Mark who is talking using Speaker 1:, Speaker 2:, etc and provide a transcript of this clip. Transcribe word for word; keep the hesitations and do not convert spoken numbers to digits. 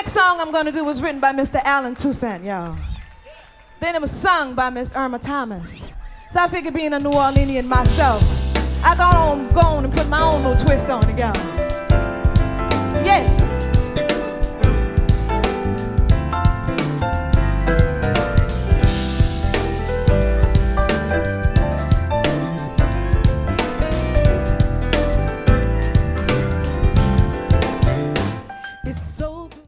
Speaker 1: next song I'm gonna do was written by Mister Allen Toussaint, y'all. Then it was sung by Miss Irma Thomas. So I figured being a New Orleanian myself, I got on, go on and put my own little twist on it, y'all. Yeah.